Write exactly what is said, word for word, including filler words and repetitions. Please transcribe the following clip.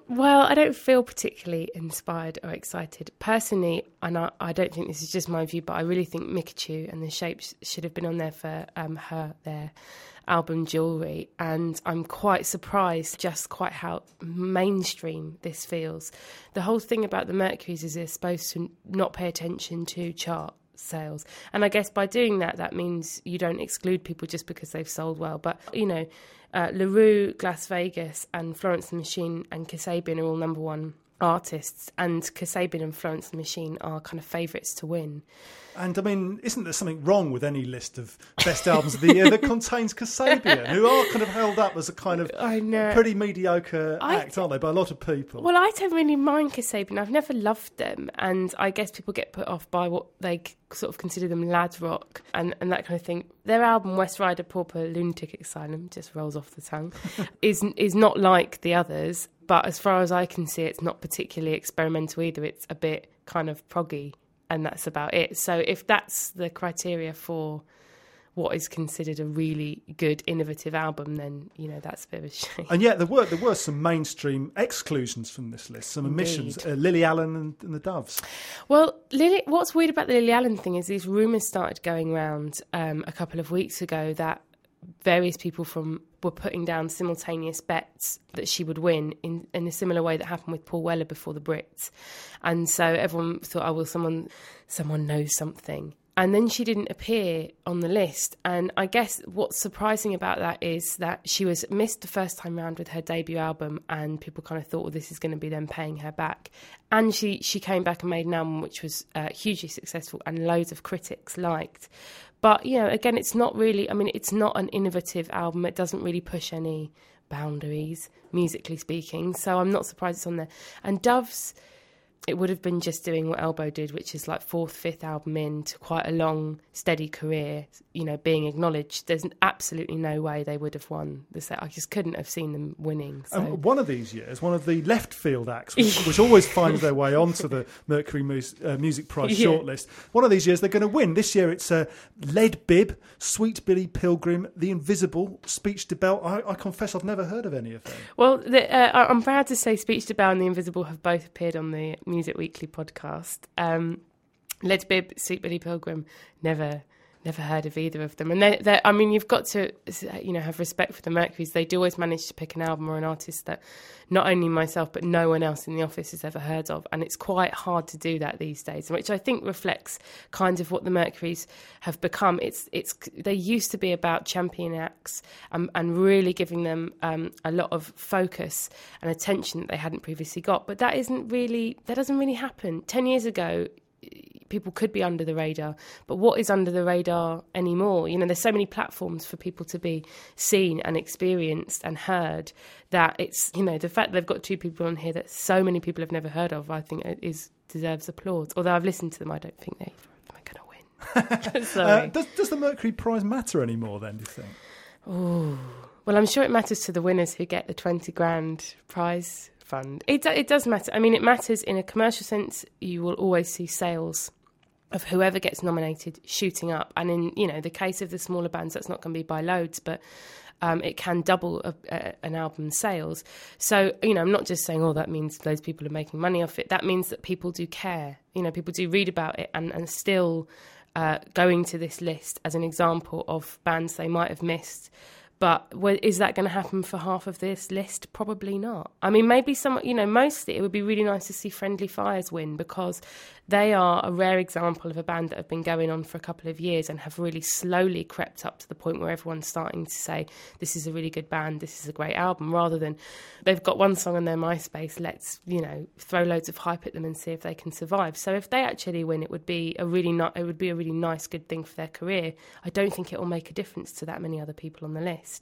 Well, I don't feel particularly inspired or excited. Personally, and I, I don't think this is just my view, but I really think Mikachu and the Shapes should have been on there for um, her, their album Jewelry. And I'm quite surprised just quite how mainstream this feels. The whole thing about the Mercuries is they're supposed to not pay attention to chart sales. And I guess by doing that, that means you don't exclude people just because they've sold well. But, you know, uh, LaRue, Las Vegas and Florence and the Machine and Kasabian are all number one artists, and Kasabian and Florence and the Machine are kind of favourites to win. And I mean, isn't there something wrong with any list of best albums of the year that contains Kasabian, who are kind of held up as a kind of I know. pretty mediocre I act, aren't they, by a lot of people? Well, I don't really mind Kasabian. I've never loved them, and I guess people get put off by what they sort of consider them lad rock and, and that kind of thing. Their album West Rider Pauper Lunatic Asylum, just rolls off the tongue, is is not like the others. But as far as I can see, it's not particularly experimental either. It's a bit kind of proggy, and that's about it. So if that's the criteria for what is considered a really good, innovative album, then, you know, that's a bit of a shame. And yet there were there were some mainstream exclusions from this list, some omissions. Uh, Lily Allen and, and the Doves. Well, Lily, what's weird about the Lily Allen thing is these rumours started going around um, a couple of weeks ago that various people from were putting down simultaneous bets that she would win in, in a similar way that happened with Paul Weller before the Brits. And so everyone thought, oh, well, someone, someone knows something. And then she didn't appear on the list. And I guess what's surprising about that is that she was missed the first time round with her debut album, and people kind of thought, well, this is going to be them paying her back. And she, she came back and made an album which was uh, hugely successful and loads of critics liked. But, you know, again, it's not really, I mean, it's not an innovative album. It doesn't really push any boundaries, musically speaking. So I'm not surprised it's on there. And Doves, it would have been just doing what Elbow did, which is like fourth, fifth album into quite a long, steady career, you know, being acknowledged. There's absolutely no way they would have won the set. I just couldn't have seen them winning. So. Um, one of these years, one of the left field acts, which, which always finds their way onto the Mercury Mus- uh, Music Prize yeah. shortlist, one of these years they're going to win. This year it's uh, Lead Bib, Sweet Billy Pilgrim, The Invisible, Speech to Bell. I, I confess I've never heard of any of them. Well, the, uh, I'm proud to say Speech to Bell and The Invisible have both appeared on the Music Weekly podcast. Um, Lead Bib, Sweet Billy Pilgrim, never... Never heard of either of them. And they, they, I mean, you've got to, you know, have respect for the Mercuries. They do always manage to pick an album or an artist that not only myself, but no one else in the office has ever heard of. And it's quite hard to do that these days, which I think reflects kind of what the Mercuries have become. It's, it's, they used to be about champion acts and, and really giving them um, a lot of focus and attention that they hadn't previously got. But that isn't really, that doesn't really happen. Ten years ago, people could be under the radar, but what is under the radar anymore? You know, there's so many platforms for people to be seen and experienced and heard that it's, you know, the fact that they've got two people on here that so many people have never heard of, I think is deserves applause. Although I've listened to them, I don't think they are going to win. Sorry. Uh, does, does the Mercury Prize matter anymore then, do you think? Oh, well, I'm sure it matters to the winners who get the twenty grand prize fund. It, it does matter. I mean, it matters in a commercial sense. You will always see sales of whoever gets nominated shooting up. And in, you know, the case of the smaller bands, that's not going to be by loads, but um, it can double a, a, an album's sales. So, you know, I'm not just saying, oh, that means loads of people are making money off it. That means that people do care. You know, people do read about it and, and still uh, going to this list as an example of bands they might have missed. But is that going to happen for half of this list? Probably not. I mean, maybe some, you know, mostly it would be really nice to see Friendly Fires win because they are a rare example of a band that have been going on for a couple of years and have really slowly crept up to the point where everyone's starting to say, this is a really good band, this is a great album, rather than they've got one song on their MySpace, let's, you know, throw loads of hype at them and see if they can survive. So if they actually win, it would be a really ni- it would be a really nice, good thing for their career. I don't think it will make a difference to that many other people on the list.